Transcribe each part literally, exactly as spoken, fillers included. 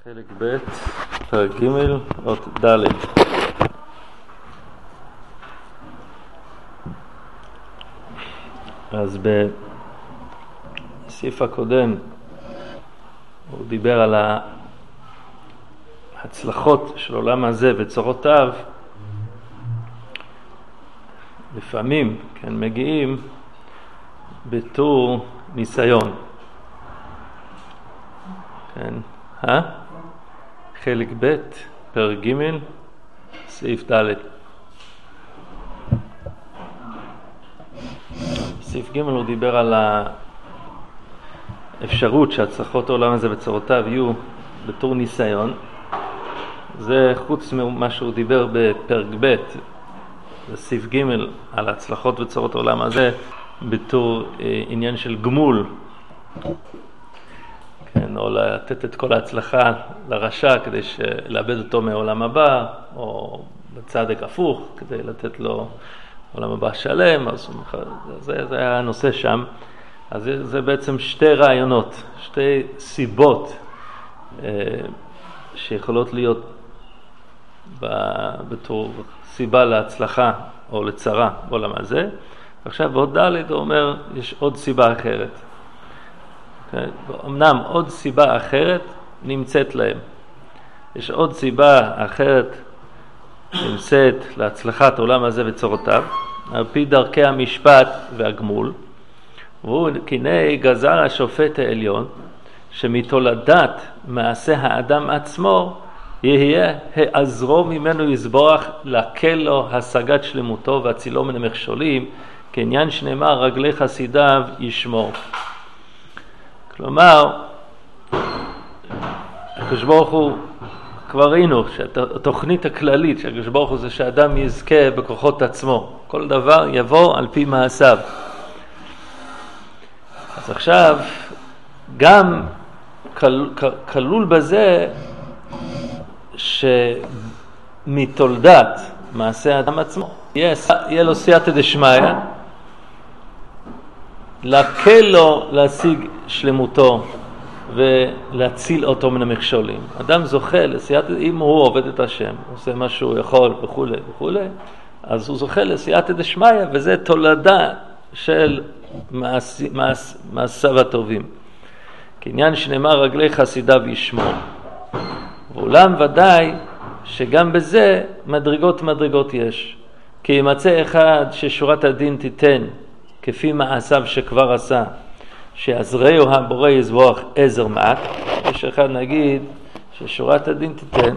חלק ב', פרק ג', אות ד'. אז בסעיף הקודם הוא דיבר על ההצלחות של עולם הזה וצורותיו. לפעמים, כן, מגיעים בתור ניסיון. כן, אה? חלק ב', פרק ג', סעיף ד'. סעיף ג' הוא דיבר על האפשרות שהצלחות העולם הזה וצורותיו יהיו בתור ניסיון. זה חוץ ממה שהוא דיבר בפרק ב', בסעיף ג' על הצלחות וצורות העולם הזה בתור אה, עניין של גמול. כן, או לתת את כל ההצלחה לרשע כדי לאבד אותו מעולם הבא, או בצדק הפוך כדי לתת לו עולם הבא שלם. אז זה, זה היה הנושא שם. אז זה, זה בעצם שתי רעיונות, שתי סיבות אה, שיכולות להיות ב, בתור סיבה להצלחה או לצרה בעולם הזה. עכשיו בעוד ד' הוא אומר יש עוד סיבה אחרת. אמנם עוד סיבה אחרת נמצאת להם. יש עוד סיבה אחרת נמצאת להצלחת העולם הזה וצורותיו, על פי דרכי המשפט והגמול. והוא כנה גזר השופט העליון שמתולדת מעשה האדם עצמו יהיה העזרו ממנו יסבוח להקל לו השגת שלמותו והצילו מן המכשולים, כעניין שנאמר רגלי חסידיו ישמור. כלומר, הקדוש ברוך הוא, כבר ראינו שהתוכנית הכללית של הקדוש ברוך הוא זה שאדם יזכה בכוחות עצמו. כל דבר יבוא על פי מעשיו. אז עכשיו, גם כל, כלול בזה שמתולדת מעשה האדם עצמו, יהיה, יהיה לו סייעתא דשמיא, להקל לו להשיג שלמותו ולהציל אותו מן המכשולים. אדם זוכה לסייעתא, אם הוא עובד את השם, עושה מה שהוא יכול וכו' וכו', אז הוא זוכה לסייעתא דשמיא, וזה תולדה של מעש, מעש, מעשיו הטובים. כעניין שנאמר רגלי חסידיו ישמור. ואולם ודאי שגם בזה מדרגות מדרגות יש. כי ימצא אחד ששורת הדין תיתן כפי מעשיו שכבר עשה, שעזרהו הבורא יסבוח עזר מעט. יש אחד נגיד ששורת הדין תיתן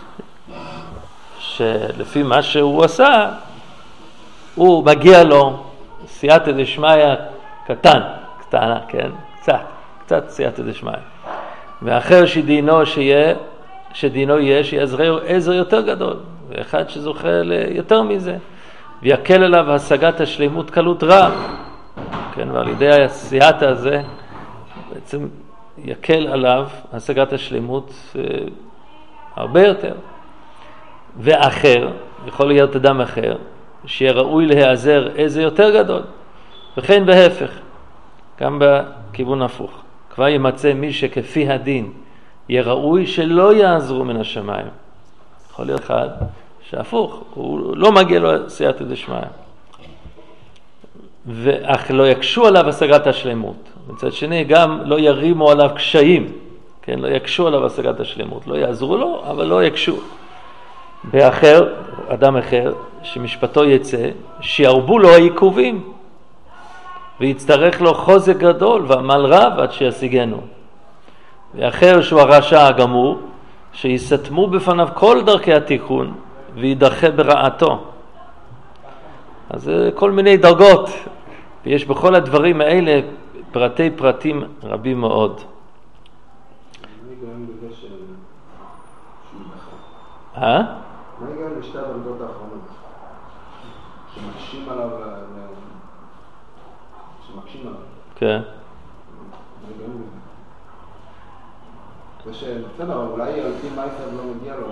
שלפי מה שהוא עשה הוא מגיע לו סייעתא דשמיא קטן, קטנה, כן? קצת, קצת סייעתא דשמיא. ואחר שדינו שיהיה, שדינו יהיה שיעזרהו עזר יותר גדול, ואחד שזוכה ליותר מזה ויקל עליו השגת השלימות קלות רב. כן, ועל ידי הסייעתא הזה בעצם יקל עליו השגת השלימות אה, הרבה יותר. ואחר, יכול להיות אדם אחר שיהיה ראוי להיעזר איזה יותר גדול, וכן בהפך, גם בכיוון הפוך. כבר ימצא מי שכפי הדין יהיה ראוי שלא יעזרו מן השמיים. יכול להיות אחד שהפוך, הוא לא מגיע לו סייעתא דשמיא, ואך לא יקשו עליו השגת השלמות. מצד שני, גם לא ירימו עליו קשיים, כן? לא יקשו עליו השגת השלמות, לא יעזרו לו, אבל לא יקשו. באחר, אדם אחר, שמשפטו יצא, שירבו לו העיכובים, ויצטרך לו חוזק גדול ועמל רב עד שישיגנו. ואחר שהוא הרשע הגמור, שיסתמו בפניו כל דרכי התיקון, וידחה ברעתו. אז זה כל מיני דרגות, ויש בכל הדברים האלה פרטי פרטים רבים מאוד. אה? מה הגענו לשתי הדרגות האחרונות? שמקשים עליו, שמקשים עליו. כן. מה הגענו לזה? זה שבצד, אבל אולי על פי מייסר לא מגיע לו.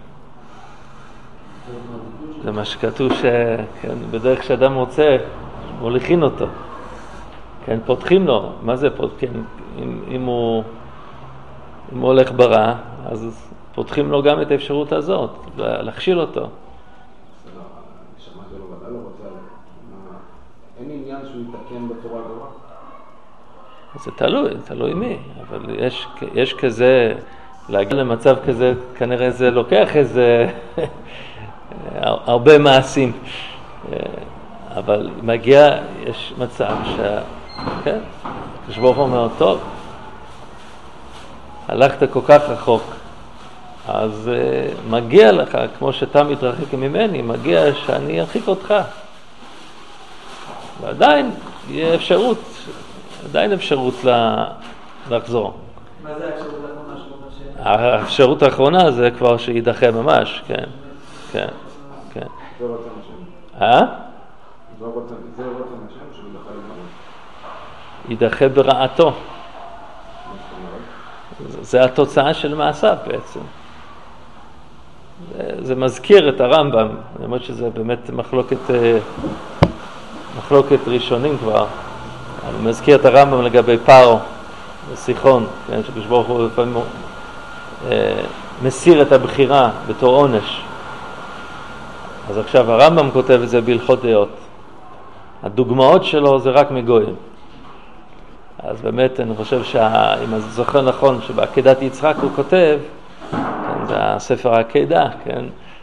זה מה שכתוב שבדרך שאדם רוצה, מוליכים אותו. כן, פותחים לו. מה זה פותחים? אם, אם הוא אם הוא הולך ברע, אז פותחים לו גם את האפשרות הזאת, להכשיל אותו. שמעתי לו, ודאי לא רוצה, אין עניין שהוא יתקן בתורה גבוה? זה תלוי, תלוי מי, אבל יש, יש כזה, להגיע למצב כזה, כנראה זה לוקח איזה הרבה מעשים, אבל מגיע, יש מצב ש... כן, כשברוך הוא אומר, טוב, הלכת כל כך רחוק, אז uh, מגיע לך, כמו שאתה מתרחק ממני, מגיע שאני ארחיק אותך. ועדיין יהיה אפשרות, עדיין אפשרות לה, לחזור. מה זה האפשרות האחרונה שלו? האפשרות האחרונה זה כבר שידחה ממש, כן, כן, כן. זה רצון השם? אה? זה רצון השם שידחה לגמרי? ידחה ברעתו. זה התוצאה של מעשיו בעצם. זה, זה מזכיר את הרמב"ם, אני אומר שזה באמת מחלוקת, מחלוקת ראשונים כבר. אני מזכיר את הרמב"ם לגבי פארו, סיחון, כן, שברוך הוא לפעמים אה, מסיר את הבחירה בתור עונש. אז עכשיו הרמב"ם כותב את זה בהלכות דעות. הדוגמאות שלו זה רק מגויים. אז באמת אני חושב שאם אני זוכר נכון שבעקדת יצחק הוא כותב, כן, זה הספר העקדה, כן,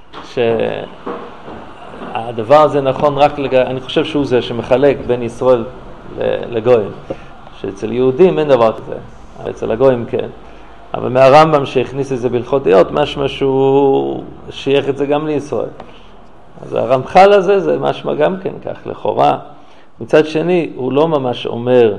שהדבר הזה נכון רק לג... אני חושב שהוא זה שמחלק בין ישראל לגויים, שאצל יהודים אין דבר כזה, אצל הגויים כן, אבל מהרמב"ם שהכניס את זה בהלכות דעות, משמע שהוא שייך את זה גם לישראל. אז הרמח"ל הזה זה משמע גם כן כך, לכאורה. מצד שני, הוא לא ממש אומר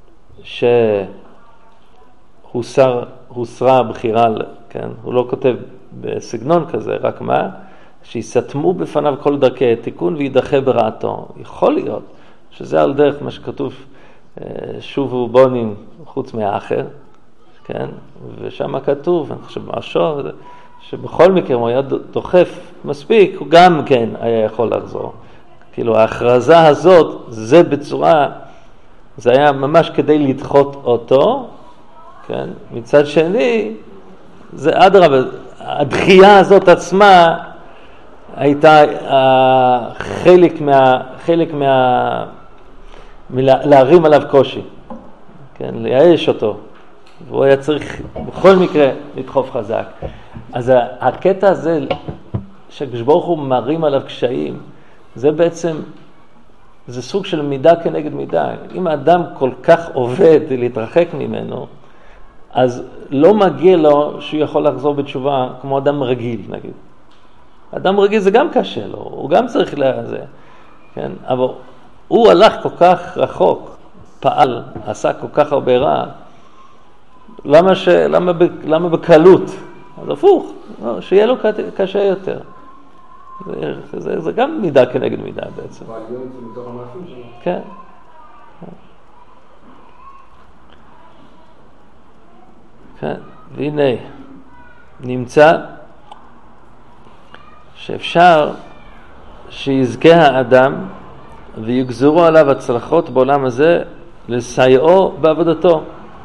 שהוסרה הבחירה, כן? הוא לא כותב בסגנון כזה, רק מה? שיסתמו בפניו כל דרכי התיקון וידחה ברעתו. יכול להיות שזה על דרך מה שכתוב, שובו בונים חוץ מהאחר, כן? ושם כתוב, אני חושב משהו, שבכל מקרה הוא היה דוחף מספיק, הוא גם כן היה יכול לחזור. כאילו ההכרזה הזאת, זה בצורה, זה היה ממש כדי לדחות אותו, כן? מצד שני, זה אדרבה, הדחייה הזאת עצמה הייתה uh, חלק מה, חלק מה, להרים עליו קושי, כן? לייאש אותו, והוא היה צריך בכל מקרה לדחוף חזק. אז הקטע הזה, שברוך הוא מרים עליו קשיים, זה בעצם, זה סוג של מידה כנגד מידה. אם האדם כל כך עובד להתרחק ממנו, אז לא מגיע לו שהוא יכול לחזור בתשובה כמו אדם רגיל, נגיד. אדם רגיל זה גם קשה לו, הוא גם צריך לזה, כן? אבל הוא הלך כל כך רחוק, פעל, עשה כל כך הרבה רע, למה, ש... למה, ב... למה בקלות? אז הפוך, שיהיה לו קשה יותר. זה, זה, זה גם מידה כנגד מידה בעצם. ועליון זה מתוך המעשים שלו. כן. כן, והנה, נמצא שאפשר שיזכה האדם ויגזרו עליו הצלחות בעולם הזה לסייעו בעבודתו.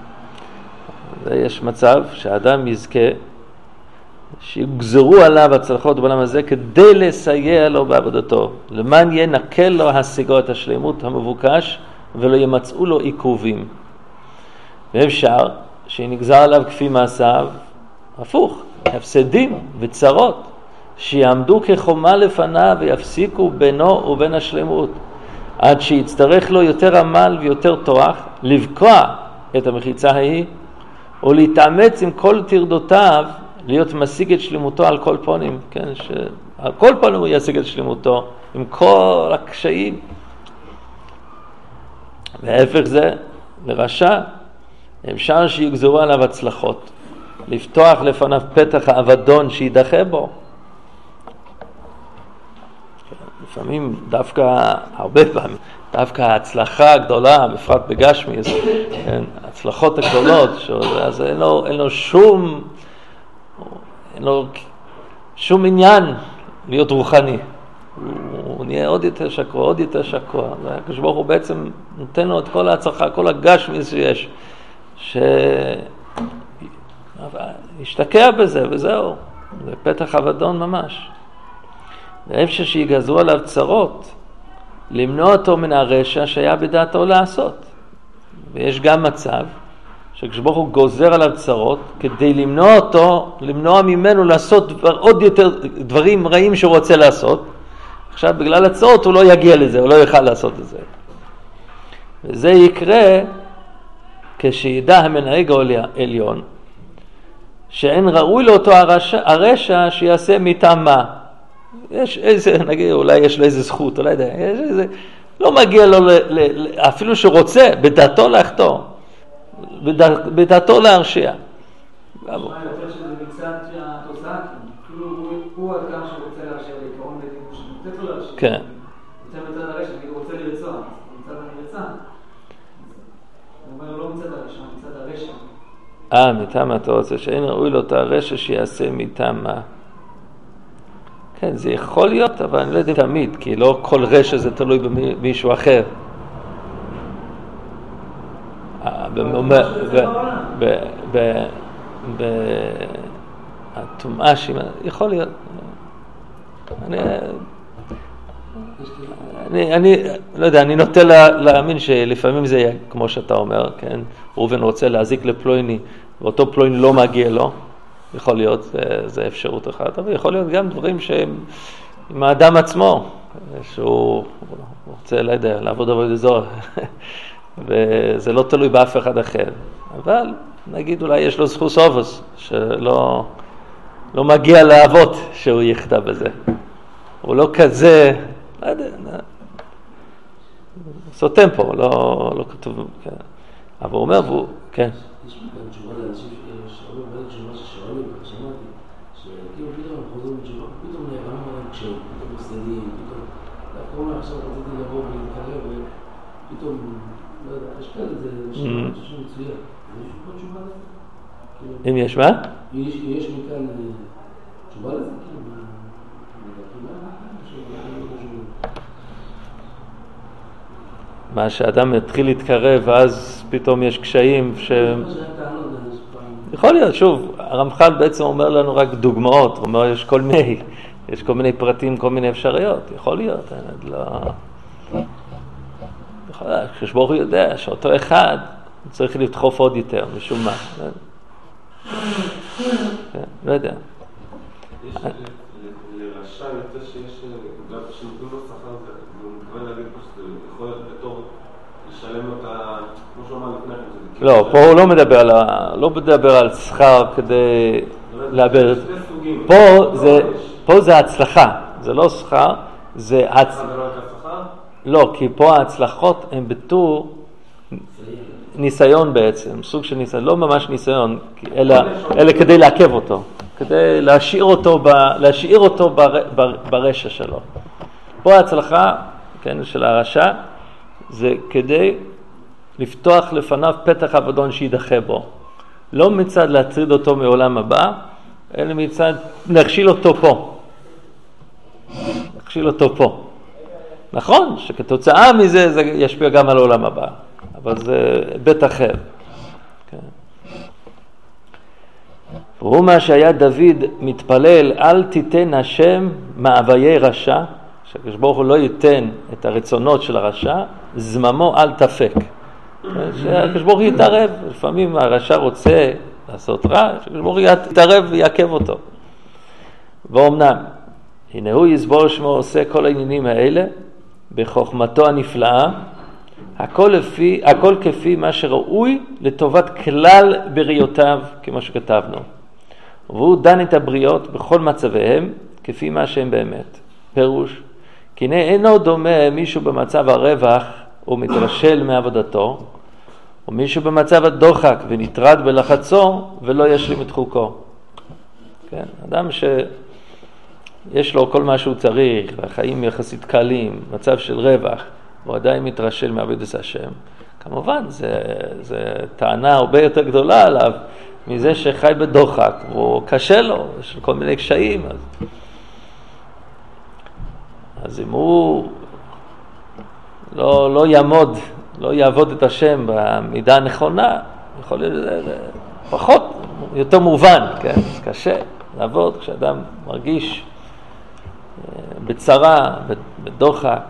יש מצב שהאדם יזכה שיגזרו עליו הצלחות בעולם הזה כדי לסייע לו בעבודתו, למען ינקל לו השיגו את השלמות המבוקש ולא ימצאו לו עיכובים. ואפשר שנגזר עליו כפי מעשיו הפוך, הפסדים וצרות שיעמדו כחומה לפניו ויפסיקו בינו ובין השלמות, עד שיצטרך לו יותר עמל ויותר תוח לבקוע את המחיצה ההיא או להתאמץ עם כל תרדותיו להיות משיג את שלמותו על כל פונים, כן, שעל כל פונים הוא ישיג את שלמותו עם כל הקשיים. וההפך זה, לרשע, אפשר שיגזרו עליו הצלחות, לפתוח לפניו פתח האבדון שידחה בו. לפעמים דווקא, הרבה פעמים, דווקא ההצלחה הגדולה, בפרט בגשמי, כן, ההצלחות הגדולות, אז אין לו, אין לו שום, אין לו שום עניין להיות רוחני. הוא, הוא נהיה עוד יותר שקוע, עוד יותר שקוע. הקדוש ברוך הוא בעצם נותן לו את כל ההצלחה, כל הגשמי שיש, אבל השתקע בזה וזהו, זה פתח אבדון ממש. ואיפה שיגזרו עליו צרות, למנוע אותו מן הרשע שהיה בדעתו לעשות. ויש גם מצב שכשברוך הוא גוזר עליו צרות, כדי למנוע אותו, למנוע ממנו לעשות דבר, עוד יותר דברים רעים שהוא רוצה לעשות, עכשיו בגלל הצרות הוא לא יגיע לזה, הוא לא יוכל לעשות את זה. וזה יקרה כשידע המנהיג העליון, שאין ראוי לאותו הרשע, הרשע שיעשה מטעם מה. יש איזה, נגיד, אולי יש לו איזה זכות, אולי יודע, יש איזה, לא מגיע לו, ל, ל, אפילו שרוצה, בדעתו לחתור, בדעתו להרשיע. מה יותר שזה מצד התוצאה, כאילו הוא עד כמה שרוצה להרשיע בעיקרון לדין שנותנת לו להרשיע. כן. יותר מצד הרשע, נגיד הוא רוצה לרצוע, מצד הנרצע. הוא אומר לא מצד הרשע, מצד הרשע. אה, מטעם אתה רוצה, שאין ראוי לאותה הרשע שיעשה מטעם מה. כן, זה יכול להיות, אבל אני לא יודע תמיד, כי לא כל רשע זה תלוי במישהו אחר. בטומאה יכול להיות. אני, אני לא יודע, אני נוטה להאמין שלפעמים זה יהיה כמו שאתה אומר, כן? ראובן רוצה להזיק לפלויני, ואותו פלויני לא מגיע לו. יכול להיות, זה, זה אפשרות אחת, אבל יכול להיות גם דברים שהם עם האדם עצמו, שהוא רוצה, לא יודע, לעבוד עבוד אזור, וזה לא תלוי באף אחד אחר. אבל נגיד אולי יש לו זכוס אובוס, שלא לא מגיע לעבוד שהוא יכתב בזה. הוא לא כזה, לא יודע, סותם פה, לא, לא כתוב, כן. אבל הוא אומר, והוא, כן. יש לי גם תשובה לאנשים ששואלים, ואין תשובה ששואלים, שמעתי, שכאילו פתאום הם חוזרים בתשובה, פתאום נערם עליהם כשהם, פתאום מסתדים, פתאום, דווקא אומר עכשיו רציתי לבוא ולהתקרב, ופתאום, לא יודע, יש כאלה, זה משהו מצוין. יש פה תשובה לזה? אם יש מה? יש מכאן תשובה לזה? מה שאדם מתחיל להתקרב ואז פתאום יש קשיים ש... יכול להיות, שוב, הרמח"ל בעצם אומר לנו רק דוגמאות, הוא אומר יש כל מיני, יש כל מיני פרטים, כל מיני אפשרויות, יכול להיות, אני לא... יכול להיות, כשברוך הוא יודע שאותו אחד צריך לדחוף עוד יותר, משום מה. לא יודע. לרשע יותר שיש, בגלל שנותנים לו שכר, והוא מתכוון להגיד פה שזה יכול להיות בתור לשלם לו את ה... כמו שהוא אמר לפני כן. לא, פה הוא לא מדבר על, לא מדבר על שכר כדי לאבד. פה זה הצלחה, זה לא שכר, זה הצלחה. לא, כי פה ההצלחות הן בתור ניסיון בעצם, סוג של ניסיון, לא ממש ניסיון, אלא, אלא כדי לעכב אותו. כדי להשאיר אותו, ב, להשאיר אותו בר, בר, ברשע שלו. פה ההצלחה, כן, של הרשע, זה כדי לפתוח לפניו פתח אבדון שידחה בו. לא מצד להטריד אותו מעולם הבא, אלא מצד להכשיל אותו פה. להכשיל אותו פה. נכון, שכתוצאה מזה זה ישפיע גם על העולם הבא, אבל זה בית אחר. כן. והוא מה שהיה דוד מתפלל, אל תיתן השם מאוויי רשע, שהקדוש הוא לא ייתן את הרצונות של הרשע, זממו אל תפק. שהקדוש ברוך הוא יתערב, לפעמים הרשע רוצה לעשות רע, שהקדוש ברוך הוא יתערב ויעכב אותו. ואומנם, הנה הוא יסבור שמו עושה כל העניינים האלה, בחוכמתו הנפלאה, הכל, לפי, הכל כפי מה שראוי לטובת כלל בריאותיו, כמו שכתבנו. והוא דן את הבריות בכל מצביהם, כפי מה שהם באמת. פירוש, כי הנה אינו דומה מישהו במצב הרווח ומתרשל מעבודתו, או מישהו במצב הדוחק ונטרד בלחצו ולא ישלים את חוקו. כן, אדם שיש לו כל מה שהוא צריך, והחיים יחסית קלים, מצב של רווח, הוא עדיין מתרשל מעבודת השם. כמובן, זה, זה טענה הרבה יותר גדולה עליו, מזה שחי בדוחק, והוא קשה לו, יש לו כל מיני קשיים. אז, אז אם הוא לא, לא יעמוד, לא יעבוד את השם במידה הנכונה, יכול להיות זה, זה פחות, יותר מובן, כן? קשה לעבוד כשאדם מרגיש בצרה, בדוחק,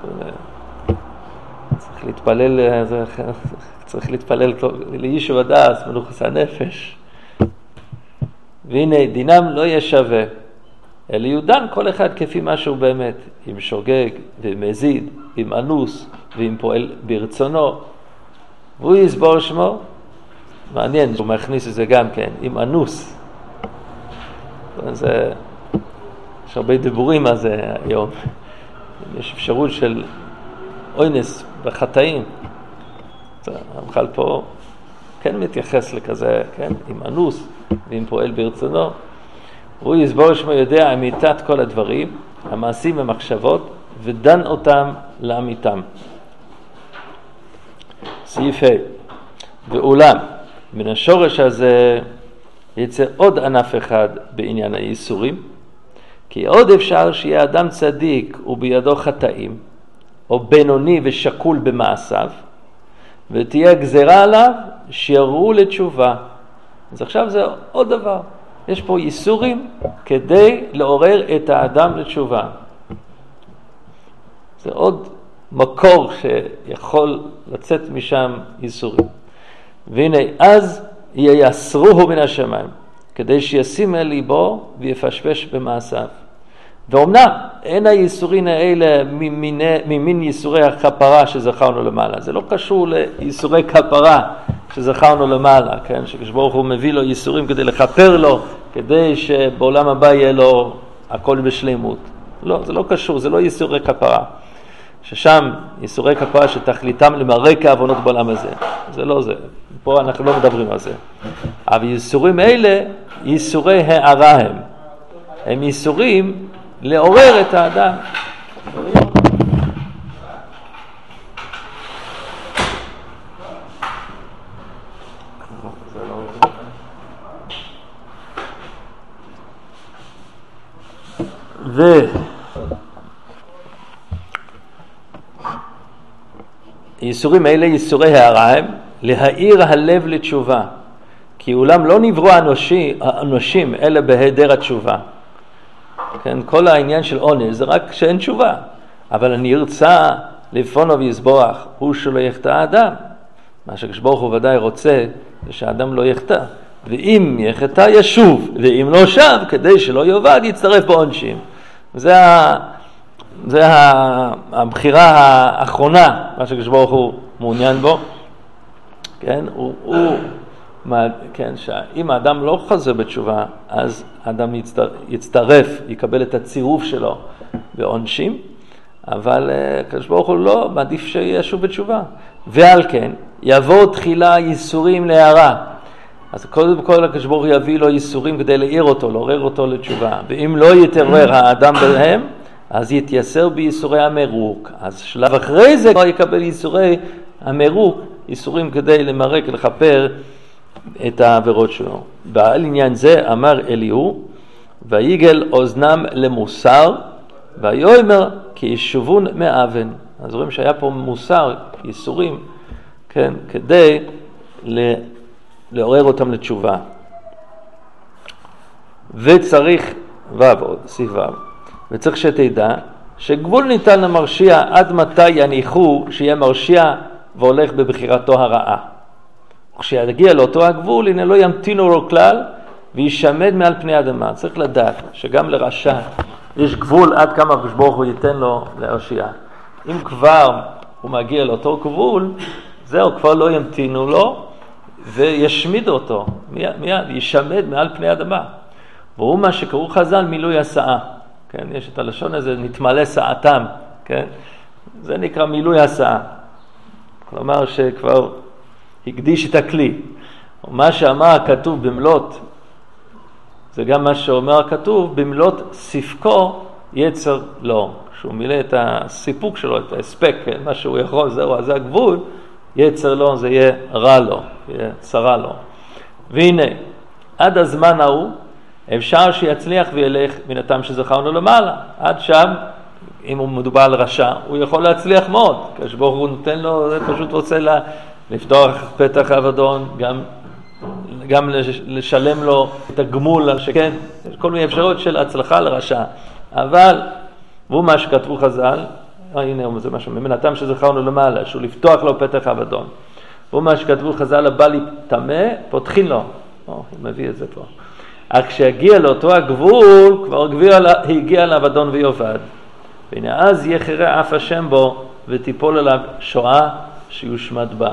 צריך להתפלל, צריך להתפלל לאיש ובדס, מנוחס הנפש. והנה, דינם לא יהיה שווה, אלא יודן כל אחד כפי מה שהוא באמת, אם שוגג ומזיד, אם אנוס ואם פועל ברצונו, והוא יסבור שמו. מעניין, הוא מכניס את זה גם כן, אם אנוס. זה, יש הרבה דיבורים על זה היום. יש אפשרות של אונס בחטאים. המחל פה כן מתייחס לכזה, כן? אם אנוס ואם פועל ברצונו. הוא יסבור שמו יודע אמיתת כל הדברים, המעשים והמחשבות, ודן אותם לאמיתם. סעיף ה' ואולם, מן השורש הזה יצא עוד ענף אחד בעניין האיסורים, כי עוד אפשר שיהיה אדם צדיק ובידו חטאים, או בינוני ושקול במעשיו, ותהיה גזרה עליו שיראו לתשובה. אז עכשיו זה עוד דבר. יש פה איסורים כדי לעורר את האדם לתשובה. זה עוד מקור שיכול לצאת משם איסורים. והנה, אז ייסרוהו מן השמיים, כדי שישים אל ליבו ויפשפש במעשיו. ואומנם, אין האיסורים האלה ממין ייסורי הכפרה שזכרנו למעלה. זה לא קשור לייסורי כפרה שזכרנו למעלה, כן? שכשברוך הוא מביא לו ייסורים כדי לכפר לו, כדי שבעולם הבא יהיה לו הכל בשלימות. לא, זה לא קשור, זה לא ייסורי כפרה. ששם ייסורי כפרה שתכליתם למרק העוונות בעולם הזה. זה לא זה. פה אנחנו לא מדברים על זה. אבל ייסורים אלה, ייסורי הערה הם. הם ייסורים לעורר את האדם. ו... ייסורים אלה ייסורי הערה הם להאיר הלב לתשובה, כי אולם לא נבראו האנושים, האנושים אלא בהיעדר התשובה. כן, כל העניין של עונש זה רק שאין תשובה, אבל אני ארצה לפונו ויסבוח, הוא שלא יחטא האדם. מה שכשברוך הוא ודאי רוצה זה שהאדם לא יחטא, ואם יחטא ישוב, ואם לא שב, כדי שלא יאבד יצטרף בעונשים. זה ה... זה הבחירה האחרונה, מה שכשברוך הוא מעוניין בו. כן, הוא, הוא, כן, שאם האדם לא חוזר בתשובה, אז האדם יצטר, יצטרף, יקבל את הצירוף שלו בעונשים, אבל כשברוך הוא לא, מעדיף שישוב בתשובה. ועל כן, יבוא תחילה ייסורים להערה. אז קודם כל כשברוך הוא יביא לו ייסורים כדי להעיר אותו, לעורר אותו לתשובה. ואם לא יתעורר האדם בהם, אז יתייסר בייסורי המרוק. אז שלב אחרי זה כבר יקבל ייסורי המרוק, ייסורים כדי למרק, לכפר את העבירות שלו. ועל עניין זה אמר אליהו, ויגל אוזנם למוסר, ויאמר כי ישובון מאבן. אז רואים שהיה פה מוסר, ייסורים, כן, כדי לעורר אותם לתשובה. וצריך ועוד, סיב ועוד. וצריך שתדע שגבול ניתן למרשיע עד מתי יניחו שיהיה מרשיע והולך בבחירתו הרעה. כשיגיע לאותו הגבול, הנה לא ימתינו לו כלל וישמד מעל פני אדמה. צריך לדעת שגם לרשע יש גבול עד כמה ברוך הוא ייתן לו להרשיע. אם כבר הוא מגיע לאותו גבול, זהו, כבר לא ימתינו לו וישמיד אותו, מיד, מיד ישמד מעל פני אדמה. והוא מה שקראו חז"ל מילוי הסעה. כן, יש את הלשון הזה, נתמלא סעתם, כן? זה נקרא מילוי הסעה. כלומר שכבר הקדיש את הכלי. מה שאמר הכתוב במלות, זה גם מה שאומר הכתוב, במלות ספקו יצר לו. כשהוא מילא את הסיפוק שלו, את ההספק, כן? מה שהוא יכול, זהו, זה הגבול, יצר לו, זה יהיה רע לו, יהיה צרה לו. והנה, עד הזמן ההוא, אפשר שיצליח וילך מן הטעם שזכרנו למעלה. עד שם, אם הוא מדובר על רשע, הוא יכול להצליח מאוד. כשברוך הוא נותן לו, זה פשוט רוצה לה, לפתוח פתח אבדון, גם גם לשלם לו את הגמול, שכן, יש כל מיני אפשרויות של הצלחה לרשע. אבל, והוא מה שכתבו חז"ל, אה, הנה זה משהו, ממנתם שזכרנו למעלה, שהוא לפתוח לו פתח אבדון. והוא מה שכתבו חז"ל, הבא להיטמא, פותחים לו. או, הוא מביא את זה פה. אך כשהגיע לאותו הגבול, כבר הגיע לאבדון ויובד. והנה אז יחרה אף השם בו, ותיפול עליו שואה שיושמד בה.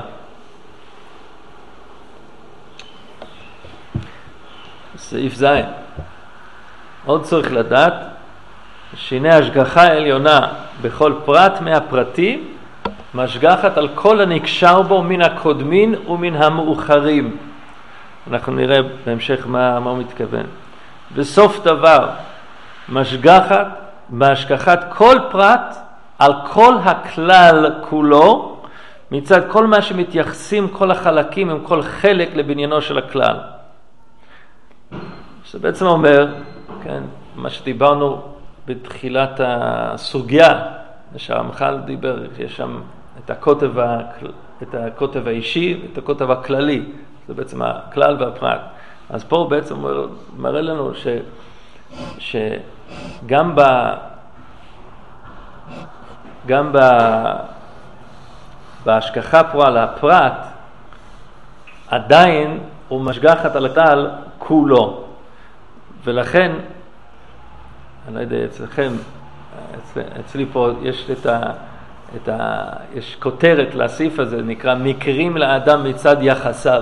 סעיף זין. עוד צריך לדעת שהנה השגחה העליונה בכל פרט מהפרטים משגחת על כל הנקשר בו מן הקודמים ומן המאוחרים. אנחנו נראה בהמשך מה, מה הוא מתכוון. בסוף דבר משגחת בהשגחת כל פרט על כל הכלל כולו מצד כל מה שמתייחסים כל החלקים עם כל חלק לבניינו של הכלל. זה בעצם אומר, כן, מה שדיברנו בתחילת הסוגיה, שהרמח"ל דיבר, יש שם את הכותב, את הכותב האישי ואת הכותב הכללי, זה בעצם הכלל והפרט. אז פה הוא בעצם מראה לנו ש, שגם ב, גם ב, בהשגחה פה על הפרט, עדיין הוא משגחת על הכלל כולו. ולכן, אני לא יודע, אצלכם, אצל, אצלי פה יש את ה, את ה, יש כותרת לסעיף הזה, נקרא מקרים לאדם מצד יחסיו.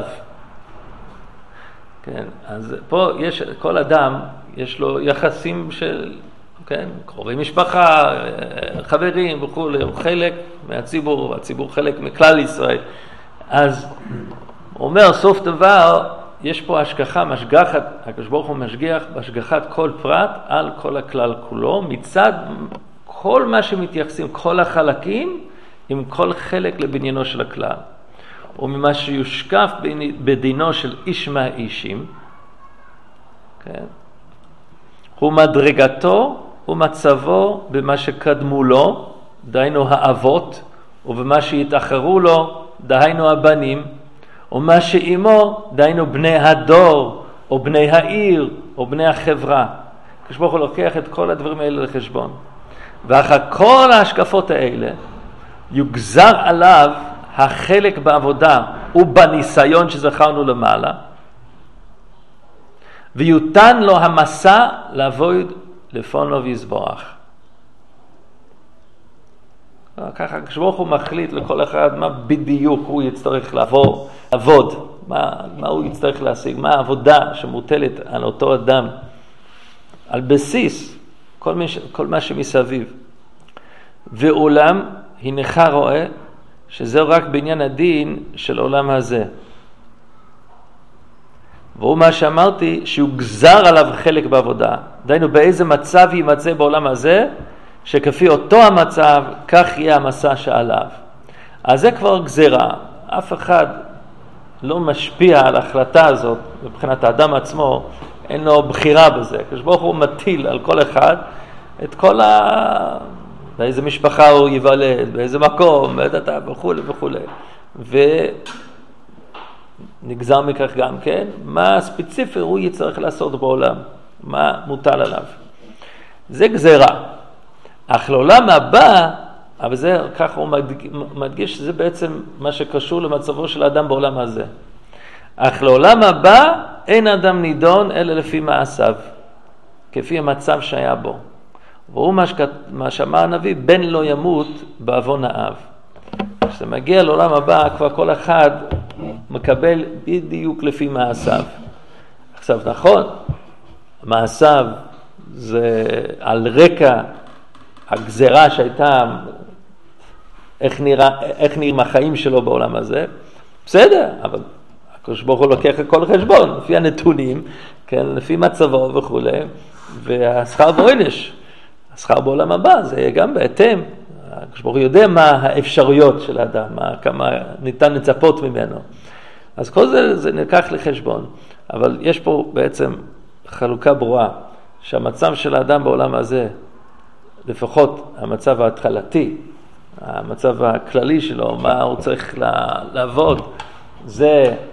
כן, אז פה יש, כל אדם יש לו יחסים של, כן, קרובי משפחה, חברים וכו', הוא חלק מהציבור, הציבור חלק מכלל ישראל. אז הוא אומר, סוף דבר, יש פה השגחה, משגחת, הקדוש ברוך הוא משגיח בהשגחת כל פרט על כל הכלל כולו, מצד כל מה שמתייחסים, כל החלקים, עם כל חלק לבניינו של הכלל. וממה שיושקף בדינו של איש מהאישים, כן? הוא מדרגתו ומצבו במה שקדמו לו, דהיינו האבות, ובמה שיתאחרו לו, דהיינו הבנים, ומה שאימו, דהיינו בני הדור, או בני העיר, או בני החברה. כשברוך הוא לוקח את כל הדברים האלה לחשבון. ואחר כל ההשקפות האלה, יוגזר עליו החלק בעבודה ובניסיון שזכרנו למעלה, ויותן לו המסע לעבוד לפונו ויזבוח. ככה, כשברוך הוא מחליט לכל אחד מה בדיוק הוא יצטרך לעבור, לעבוד, מה, מה הוא יצטרך להשיג, מה העבודה שמוטלת על אותו אדם, על בסיס כל, מש, כל מה שמסביב. ואולם, הנך רואה שזהו רק בעניין הדין של עולם הזה. והוא מה שאמרתי, שהוא גזר עליו חלק בעבודה. דיינו, באיזה מצב יימצא בעולם הזה, שכפי אותו המצב, כך יהיה המסע שעליו. אז זה כבר גזרה. אף אחד לא משפיע על ההחלטה הזאת, מבחינת האדם עצמו, אין לו בחירה בזה. כשברוך הוא מטיל על כל אחד את כל ה... באיזה משפחה הוא יוולד, באיזה מקום, וכו' וכו'. ונגזר מכך גם כן, מה ספציפי הוא יצטרך לעשות בעולם, מה מוטל עליו. זה גזרה. אך לעולם הבא, אבל זה, ככה הוא מדגיש שזה בעצם מה שקשור למצבו של האדם בעולם הזה. אך לעולם הבא אין אדם נידון אלא לפי מעשיו, כפי המצב שהיה בו. והוא מה, שכת, מה שאמר הנביא, בן לא ימות בעוון האב. כשזה מגיע לעולם הבא, כבר כל אחד מקבל בדיוק לפי מעשיו. עכשיו נכון, מעשיו זה על רקע הגזרה שהייתה, איך נראה, איך נראים החיים שלו בעולם הזה, בסדר, אבל הקדוש ברוך הוא לוקח את כל חשבון, לפי הנתונים, כן, לפי מצבו וכו', והשכר ועונש, השכר בעולם הבא, זה יהיה גם בהתאם, הקדוש ברוך הוא יודע מה האפשרויות של האדם, מה, כמה ניתן לצפות ממנו, אז כל זה, זה נלקח לחשבון, אבל יש פה בעצם חלוקה ברורה, שהמצב של האדם בעולם הזה, לפחות המצב ההתחלתי, המצב הכללי שלו, מה הוא צריך לעבוד, זה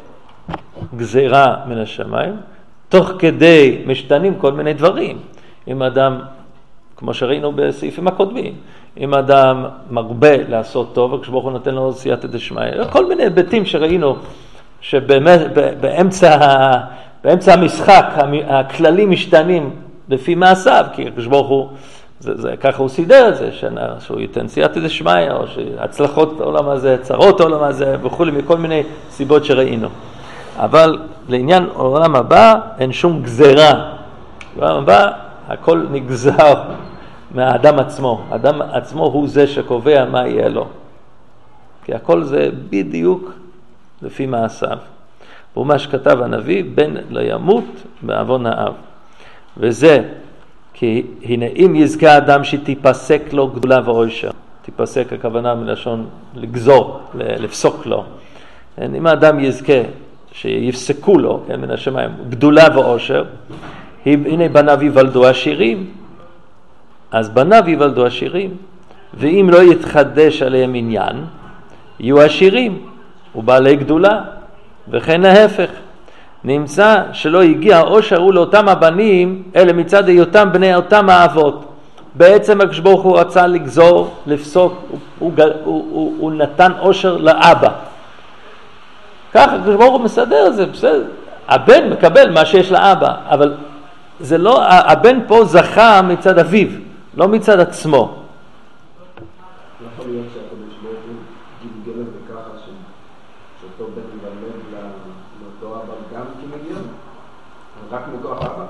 גזירה מן השמיים, תוך כדי משתנים כל מיני דברים. אם אדם, כמו שראינו בסעיפים הקודמים, אם אדם מרבה לעשות טוב, הקדוש ברוך הוא נותן לו סייעתא דשמיא, כל מיני היבטים שראינו שבאמצע באמצע המשחק הכללים משתנים לפי מעשיו, כי הקדוש ברוך הוא, זה, זה, ככה הוא סידר את זה, שהוא ייתן סייעתא דשמיא, או שהצלחות העולם הזה, צרות העולם הזה, וכו' מכל מיני סיבות שראינו. אבל לעניין העולם הבא אין שום גזירה. בעולם הבא הכל נגזר מהאדם עצמו. האדם עצמו הוא זה שקובע מה יהיה לו. כי הכל זה בדיוק לפי מעשיו. והוא מה שכתב הנביא, בן לא ימות בעוון האב. וזה, כי הנה אם יזכה האדם שתיפסק לו גדולה ועושר. תיפסק הכוונה מלשון לגזור, לפסוק לו. אם האדם יזכה שיפסקו לו, כן, מן השמיים, גדולה ועושר, הנה בניו יוולדו עשירים, אז בניו יוולדו עשירים, ואם לא יתחדש עליהם עניין, יהיו עשירים ובעלי גדולה, וכן ההפך. נמצא שלא הגיע העושר הוא לאותם הבנים, אלה מצד היותם בני אותם האבות. בעצם הקדוש ברוך הוא רצה לגזור, לפסוק, הוא, הוא, הוא, הוא, הוא נתן עושר לאבא. ככה הקדוש ברוך הוא מסדר את זה, בסדר. הבן מקבל מה שיש לאבא, אבל זה לא, הבן פה זכה מצד אביו, לא מצד עצמו. לא יכול להיות שהקדוש ברוך הוא גלגל את זה ככה שאותו בן ייוולד לאותו אבא גם כמגיע? רק מכוח אבא?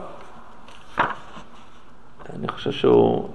אני חושב שהוא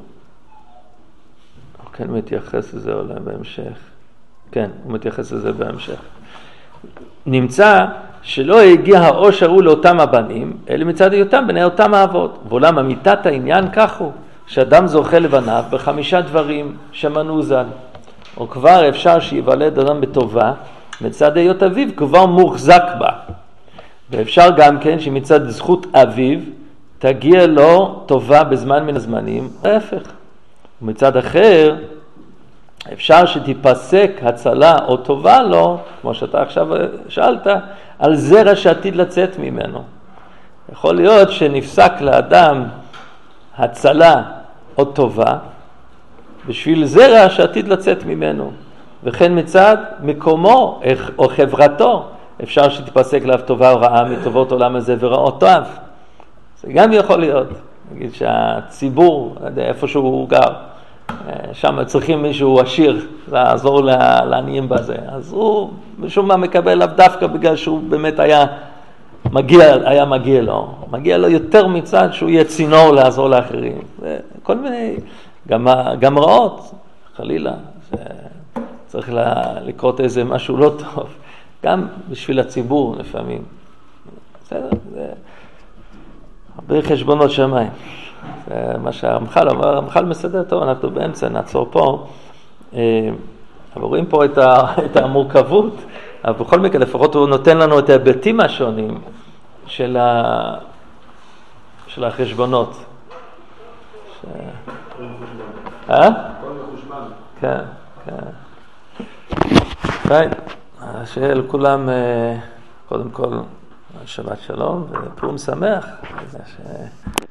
כן מתייחס לזה אולי בהמשך. כן, הוא מתייחס לזה בהמשך. נמצא שלא הגיע העושר הוא לאותם הבנים, אלא מצד היותם בני אותם האבות. ואולם אמיתת העניין כך הוא, שאדם זוכה לבניו בחמישה דברים שמנו ז"ל. או כבר אפשר שיוולד אדם בטובה, מצד היות אביו כבר מוחזק בה. ואפשר גם כן שמצד זכות אביו תגיע לו טובה בזמן מן הזמנים, ההפך. ומצד אחר, אפשר שתיפסק הצלה או טובה לו, כמו שאתה עכשיו שאלת, על זרע שעתיד לצאת ממנו. יכול להיות שנפסק לאדם הצלה או טובה, בשביל זרע שעתיד לצאת ממנו. וכן מצד מקומו או חברתו, אפשר שתיפסק לה טובה או רעה מטובות עולם הזה ורעותיו. זה גם יכול להיות. נגיד שהציבור, איפה שהוא גר, שם צריכים מישהו עשיר לעזור לעניים בזה. אז הוא משום מה מקבל עליו דווקא בגלל שהוא באמת היה מגיע, היה מגיע לו. מגיע לו יותר מצד שהוא יהיה צינור לעזור לאחרים. כל מיני, גם, גם רעות, חלילה. צריך לקרות איזה משהו לא טוב. גם בשביל הציבור לפעמים. בסדר? זה הרבה חשבונות שמיים. זה מה שהרמח"ל אומר, הרמח"ל מסדר טוב, אנחנו באמצע, נעצור פה. אבל רואים פה את, ה, את המורכבות, אבל בכל מקרה, לפחות הוא נותן לנו את ההיבטים השונים של, ה, של החשבונות. ש... אה? כן, כן. ביי, שיהיה לכולם, קודם כל, שבת שלום ופורים שמח.